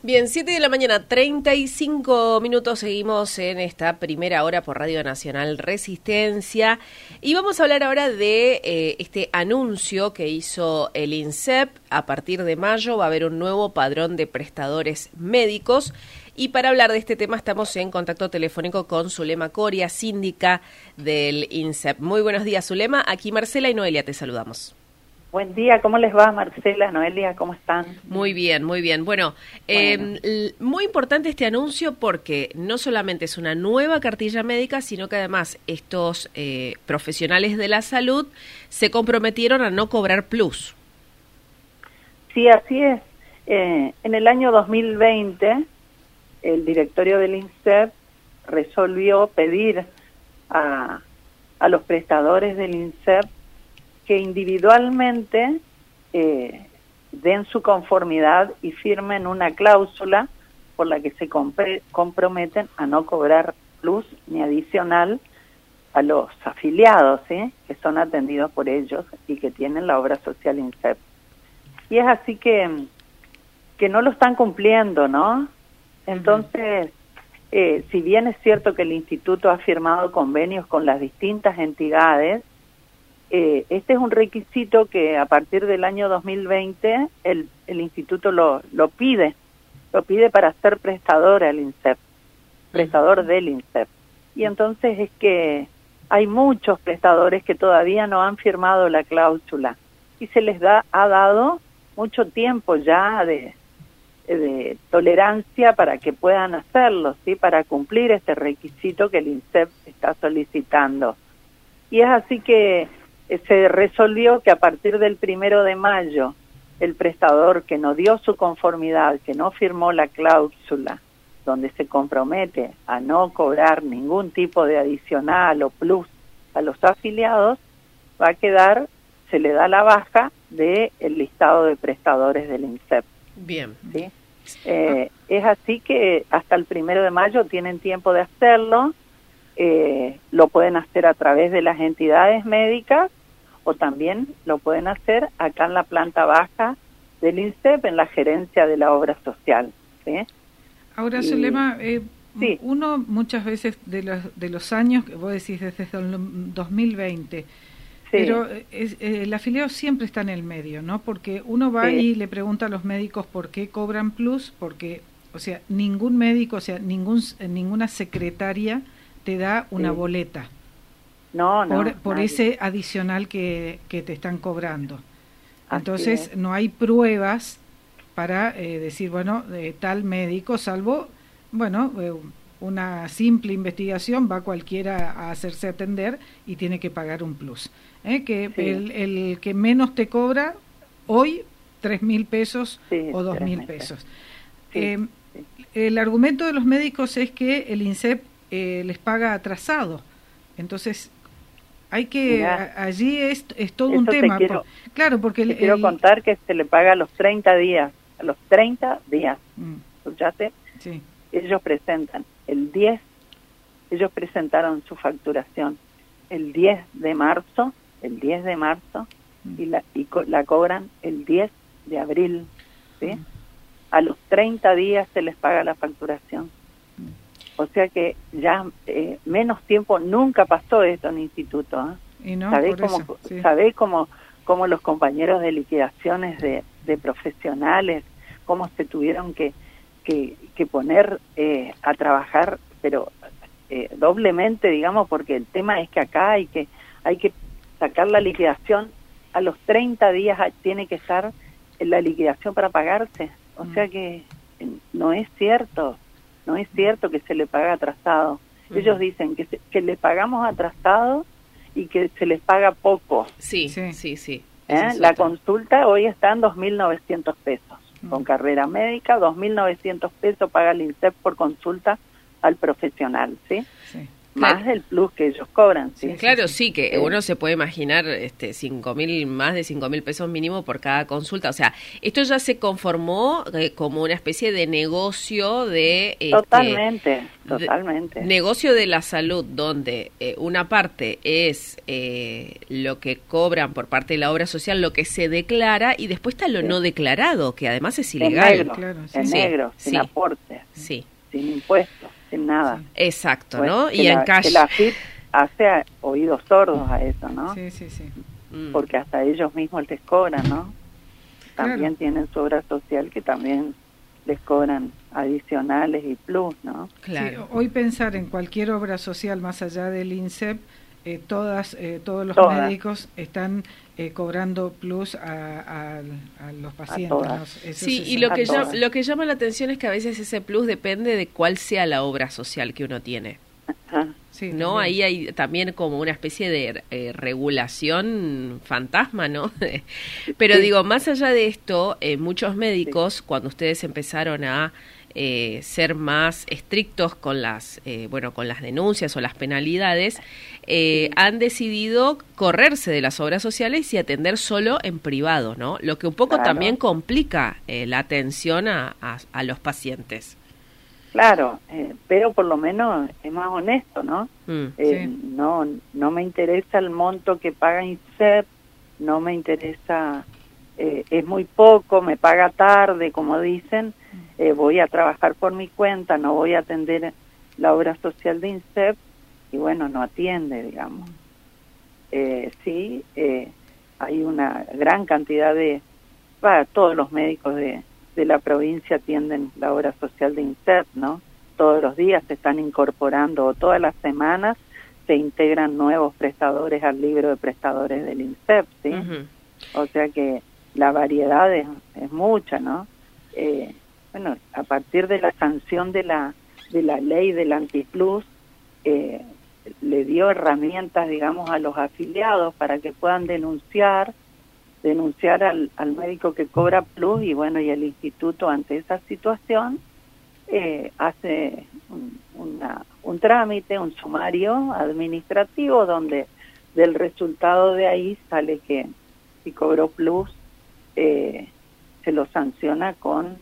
Bien, 7 de la mañana, 35 minutos, seguimos en esta primera hora por Radio Nacional Resistencia y vamos a hablar ahora de este anuncio que hizo el INSEP. A partir de mayo va a haber un nuevo padrón de prestadores médicos y para hablar de este tema estamos en contacto telefónico con Zulema Coria, síndica del INSEP. Muy buenos días, Zulema. Aquí Marcela y Noelia te saludamos. Buen día, ¿cómo les va, Marcela, Noelia? ¿Cómo están? Muy bien, muy bien. Bueno, muy importante este anuncio porque no solamente es una nueva cartilla médica, sino que además estos profesionales de la salud se comprometieron a no cobrar plus. Sí, así es. En el año 2020, el directorio del INSEP resolvió pedir a los prestadores del INSEP que individualmente den su conformidad y firmen una cláusula por la que se comprometen a no cobrar plus ni adicional a los afiliados, ¿sí?, que son atendidos por ellos y que tienen la obra social INSEP. Y es así que no lo están cumpliendo, ¿no? Entonces, si bien es cierto que el instituto ha firmado convenios con las distintas entidades, este es un requisito que a partir del año 2020 el instituto lo pide para ser prestador al INSEP, prestador del INSEP. Y entonces es que hay muchos prestadores que todavía no han firmado la cláusula y se les ha dado mucho tiempo ya de tolerancia para que puedan hacerlo, ¿sí?, para cumplir este requisito que el INSEP está solicitando. Y es así que se resolvió que a partir del 1 de mayo el prestador que no dio su conformidad, que no firmó la cláusula donde se compromete a no cobrar ningún tipo de adicional o plus a los afiliados, va a quedar, se le da la baja del listado de prestadores del INSEP. Bien. ¿Sí? Es así que hasta el 1 de mayo tienen tiempo de hacerlo. Lo pueden hacer a través de las entidades médicas o también lo pueden hacer acá en la planta baja del INSEP, en la gerencia de la obra social, ¿sí? Ahora, Zulema, sí. Uno muchas veces de los años, que vos decís desde el 2020, sí, pero el afiliado siempre está en el medio, ¿no? Porque uno va y le pregunta a los médicos por qué cobran plus, porque, o sea, ningún médico, o sea, ninguna secretaria te da una boleta por ese adicional que te están cobrando. Entonces no hay pruebas para decir, bueno, tal médico, salvo, bueno, una simple investigación, va cualquiera a hacerse atender y tiene que pagar un plus. El que menos te cobra hoy, 3.000 pesos o 2.000 pesos. El argumento de los médicos es que el INSEP les paga atrasado, entonces hay que allí es todo un tema. Claro, porque te quiero contar que se le paga a los 30 días, ¿escuchaste? Sí. Ellos presentan el 10, ellos presentaron su facturación el 10 de marzo y la cobran el 10 de abril, ¿sí? A los 30 días se les paga la facturación. O sea que ya menos tiempo, nunca pasó esto en el instituto, ¿eh? Y no, ¿Sabés cómo los compañeros de liquidaciones de profesionales, cómo se tuvieron que poner a trabajar, pero doblemente, digamos, porque el tema es que acá hay que sacar la liquidación, a los 30 días tiene que estar la liquidación para pagarse. O sea que no es cierto que se le paga atrasado. Ellos dicen que le pagamos atrasado y que se les paga poco. Sí. La consulta hoy está en 2.900 pesos. Con carrera médica, 2.900 pesos paga el INSEP por consulta al profesional, ¿sí? más el plus que ellos cobran. ¿sí? Claro, sí, que uno se puede imaginar 5.000, más de 5.000 pesos mínimo por cada consulta. O sea, esto ya se conformó como una especie de negocio de... Totalmente. Negocio de la salud, donde una parte es lo que cobran por parte de la obra social, lo que se declara, y después está lo no declarado, que además es ilegal. En negro, sin aporte, sin impuestos, sin nada. Sí. Exacto, bueno, ¿no? Y en cash. La AFIP hace oídos sordos a eso, ¿no? Sí. Porque hasta ellos mismos les cobran, ¿no? También tienen su obra social que también les cobran adicionales y plus, ¿no? Claro. Sí, hoy pensar en cualquier obra social más allá del INSEP, todos los médicos están cobrando plus a los pacientes. ¿no? Sí, y lo que llama la atención es que a veces ese plus depende de cuál sea la obra social que uno tiene. Sí, ¿no? También. Ahí hay también como una especie de regulación fantasma, ¿no? Pero digo, más allá de esto, muchos médicos, cuando ustedes empezaron a ser más estrictos con las con las denuncias o las penalidades, han decidido correrse de las obras sociales y atender solo en privado, ¿no? Lo que un poco también complica la atención a los pacientes. Claro, pero por lo menos es más honesto, ¿no? No me interesa el monto que paga INSEP, no me interesa, es muy poco, me paga tarde, como dicen, voy a trabajar por mi cuenta, no voy a atender la obra social de INSEP, y bueno, no atiende, digamos. Hay una gran cantidad todos los médicos de la provincia atienden la obra social de INSEP, ¿no? Todos los días se están incorporando, o todas las semanas se integran nuevos prestadores al libro de prestadores del INSEP, ¿sí? O sea que la variedad es mucha, ¿no? A partir de la sanción de la ley del antiplus, le dio herramientas, digamos, a los afiliados para que puedan denunciar al médico que cobra plus, y bueno, y el instituto ante esa situación hace un trámite, un sumario administrativo donde del resultado de ahí sale que si cobró plus se lo sanciona con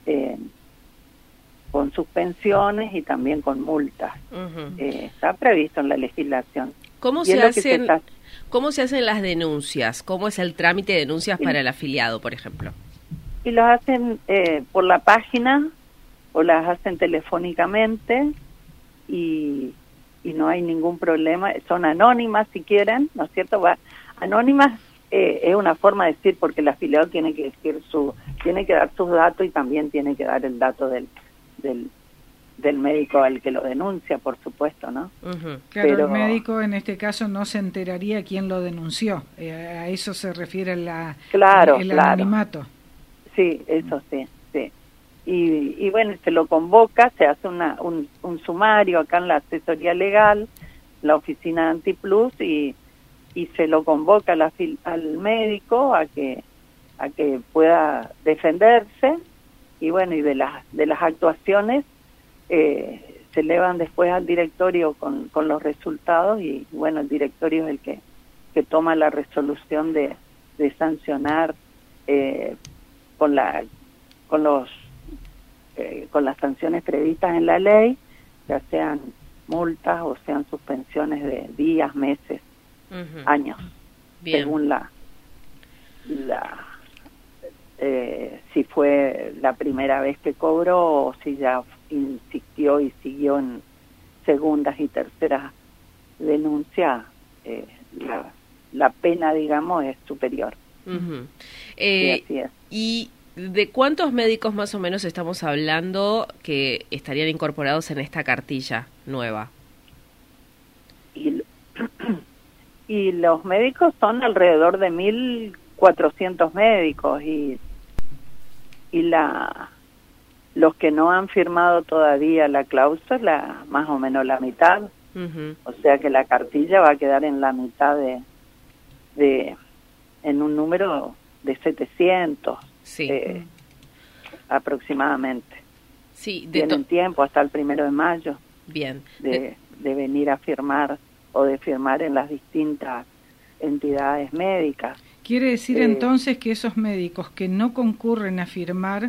suspensiones y también con multas. Está previsto en la legislación. ¿Cómo se hacen las denuncias? ¿Cómo es el trámite de denuncias para el afiliado, por ejemplo? Y los hacen por la página o las hacen telefónicamente y no hay ningún problema. Son anónimas si quieren, ¿no es cierto? Anónimas es una forma de decir, porque el afiliado tiene que decir tiene que dar sus datos y también tiene que dar el dato del médico al que lo denuncia, por supuesto, ¿no? Claro, pero el médico en este caso no se enteraría quién lo denunció. A eso se refiere el anonimato. Sí, eso sí. Y bueno, se lo convoca, se hace un sumario acá en la asesoría legal, la oficina de Antiplus, y se lo convoca al médico a que pueda defenderse, y bueno, y de las actuaciones se elevan después al directorio con los resultados, y bueno, el directorio es el que toma la resolución de sancionar con las sanciones previstas en la ley, ya sean multas o sean suspensiones de días, meses, años. Bien. Según si fue la primera vez que cobró o si ya insistió y siguió en segundas y terceras denuncias, la pena, digamos, es superior. Y así es. ¿Y de cuántos médicos más o menos estamos hablando que estarían incorporados en esta cartilla nueva? Y los médicos son alrededor de 1.400 médicos, y los que no han firmado todavía la cláusula, más o menos la mitad. O sea que la cartilla va a quedar en la mitad en un número de 700 aproximadamente. Sí, tienen tiempo hasta el 1 de mayo. Bien. De de venir a firmar o de firmar en las distintas entidades médicas. Quiere decir entonces que esos médicos que no concurren a firmar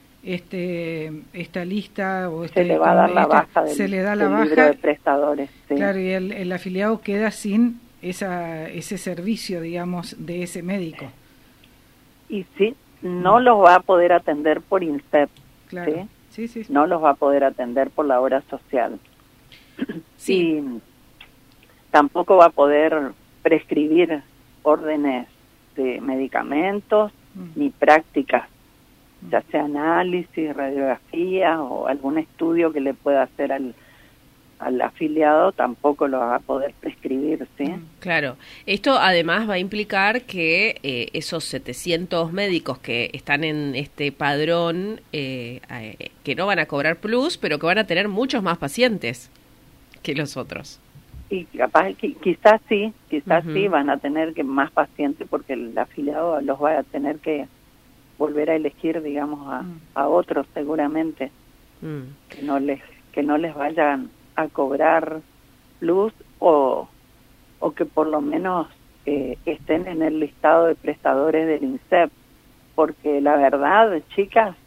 esta lista o se le va a dar la baja se le da la del baja libro de prestadores. Sí. Claro, y el afiliado queda sin ese servicio, digamos, de ese médico. Y sí, no los va a poder atender por INSEP. Claro. ¿sí? Sí. No los va a poder atender por la obra social. Sí. Y tampoco va a poder prescribir órdenes de medicamentos ni prácticas, ya sea análisis, radiografía o algún estudio que le pueda hacer al afiliado, tampoco lo va a poder prescribir, ¿sí? Claro. Esto además va a implicar que esos 700 médicos que están en este padrón, que no van a cobrar plus, pero que van a tener muchos más pacientes que los otros. Y capaz, quizás sí van a tener que más pacientes porque el afiliado los va a tener que volver a elegir, digamos, a otros seguramente, que no les vayan a cobrar plus o que por lo menos estén en el listado de prestadores del INSEP, porque la verdad, chicas,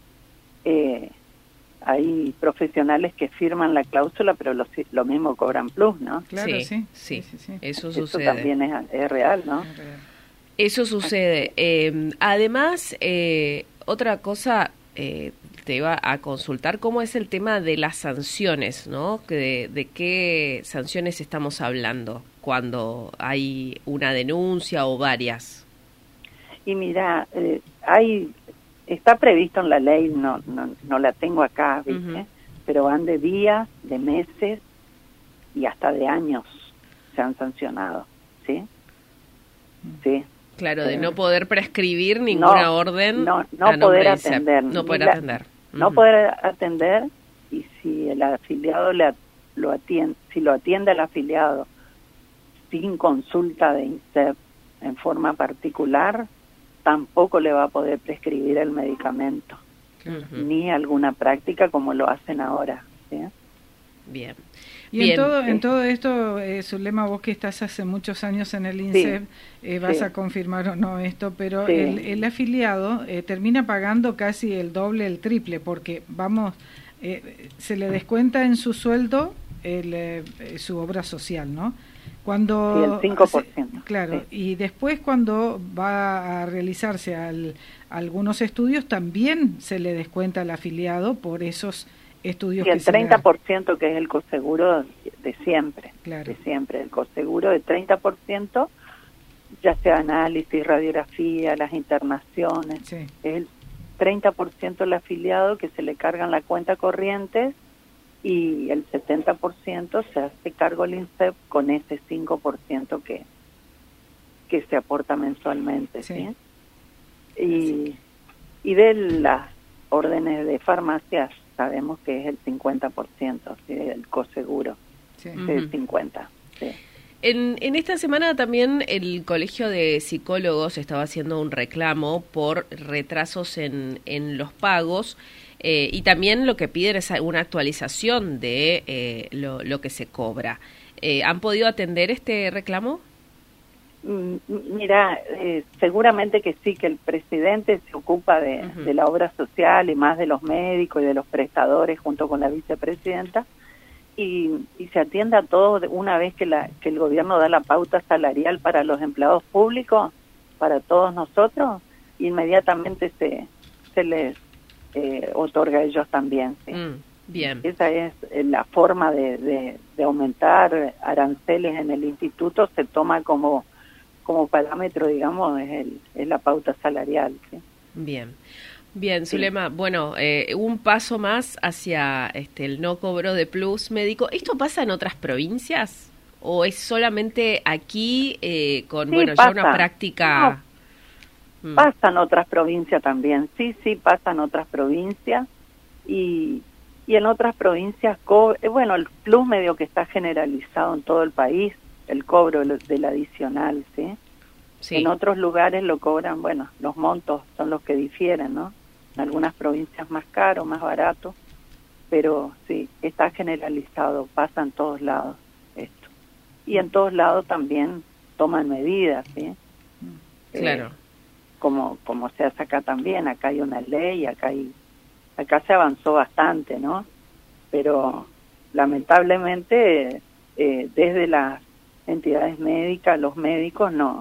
hay profesionales que firman la cláusula, pero lo mismo cobran plus, ¿no? Claro, sí. Eso sucede. Eso también es real, ¿no? Es real. Eso sucede. Además, otra cosa, te iba a consultar cómo es el tema de las sanciones, ¿no? De qué sanciones estamos hablando cuando hay una denuncia o varias. Y mira, está previsto en la ley, no la tengo acá, ¿viste? Pero van de días, de meses y hasta de años se han sancionado, ¿sí? Sí. Claro, de no poder prescribir ninguna orden. No poder atender. No poder atender. No poder atender, y si el afiliado lo atiende al afiliado sin consulta de INSEP en forma particular, tampoco le va a poder prescribir el medicamento, ni alguna práctica como lo hacen ahora, ¿sí? Bien. Y Bien. en todo esto, Zulema, vos que estás hace muchos años en el INSEP, vas a confirmar o no esto, pero el afiliado termina pagando casi el doble, el triple, porque se le descuenta en su sueldo su obra social, ¿no? Cuando el 5%. Claro, y después cuando va a realizarse algunos estudios, también se le descuenta al afiliado por esos estudios. Y el 30% que es el coseguro de siempre, claro. De siempre, el coseguro de 30%, ya sea análisis, radiografía, las internaciones, Sí. es el 30% el afiliado que se le cargan la cuenta corriente y el 70% se hace cargo el INSEP con ese 5% que se aporta mensualmente, ¿sí? Y de las órdenes de farmacias sabemos que es el 50%, ¿sí? El coseguro, Sí. el 50%. Sí. En esta semana también el Colegio de Psicólogos estaba haciendo un reclamo por retrasos en los pagos y también lo que piden es una actualización de lo que se cobra. ¿Han podido atender este reclamo? Mira, seguramente que sí, que el presidente se ocupa de la obra social y más de los médicos y de los prestadores junto con la vicepresidenta y se atiende a todo una vez que el gobierno da la pauta salarial para los empleados públicos, para todos nosotros, inmediatamente se les otorga a ellos también. ¿Sí? Bien. Esa es la forma de aumentar aranceles en el instituto, se toma como parámetro, digamos, es la pauta salarial. ¿Sí? Bien, Zulema, bueno, un paso más hacia el no cobro de plus médico. ¿Esto pasa en otras provincias o es solamente aquí con, ya una práctica? No, pasa en otras provincias también, sí, pasa en otras provincias y en otras provincias, el plus medio que está generalizado en todo el país, el cobro del adicional, ¿sí? Sí. En otros lugares lo cobran, los montos son los que difieren, ¿no? En algunas provincias más caro, más barato, pero sí, está generalizado, pasa en todos lados. y en todos lados también toman medidas, ¿sí? Claro. Como se hace acá también, acá hay una ley, acá se avanzó bastante, ¿no? Pero lamentablemente desde las entidades médicas, los médicos no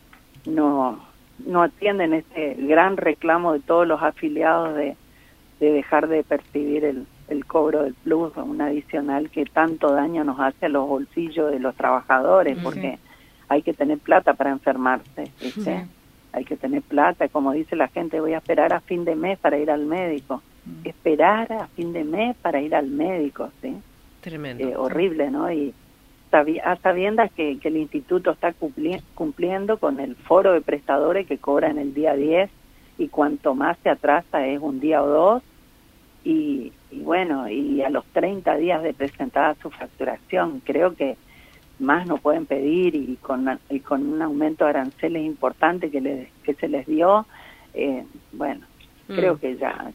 atienden este gran reclamo de todos los afiliados de dejar de percibir el cobro del plus, un adicional que tanto daño nos hace a los bolsillos de los trabajadores, porque hay que tener plata para enfermarse, ¿viste? Sí. Hay que tener plata, como dice la gente, voy a esperar a fin de mes para ir al médico. Esperar a fin de mes para ir al médico, ¿sí? Tremendo. Horrible, ¿no? Y a sabiendas que el instituto está cumpliendo con el foro de prestadores que cobran el día 10, y cuanto más se atrasa es un día o dos, y bueno, y a los 30 días de presentada su facturación, creo que más no pueden pedir, y con un aumento de aranceles importante que se les dio, bueno, creo que ya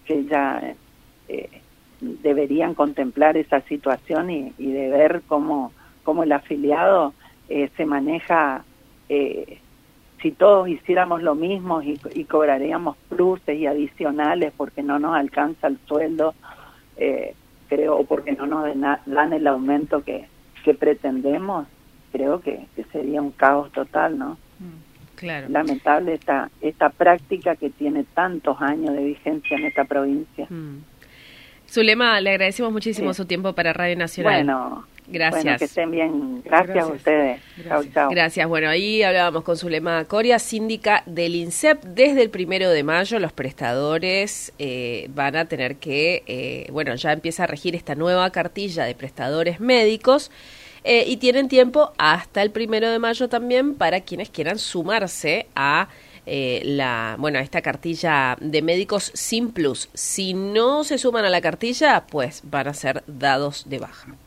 deberían contemplar esa situación y de ver cómo el afiliado se maneja. Si todos hiciéramos lo mismo y cobraríamos pluses y adicionales porque no nos alcanza el sueldo, creo, o porque no nos dan el aumento que pretendemos, creo que sería un caos total, ¿no? Claro. Lamentable esta práctica que tiene tantos años de vigencia en esta provincia. Zulema, le agradecemos muchísimo su tiempo para Radio Nacional. Gracias. Bueno, que estén bien. Gracias a ustedes. Chau, chau. Gracias. Bueno, ahí hablábamos con Zulema Coria, síndica del INSEP. Desde el 1 de mayo los prestadores van a tener que, ya empieza a regir esta nueva cartilla de prestadores médicos, y tienen tiempo hasta el 1 de mayo también para quienes quieran sumarse a esta cartilla de médicos sin plus. Si no se suman a la cartilla, pues van a ser dados de baja.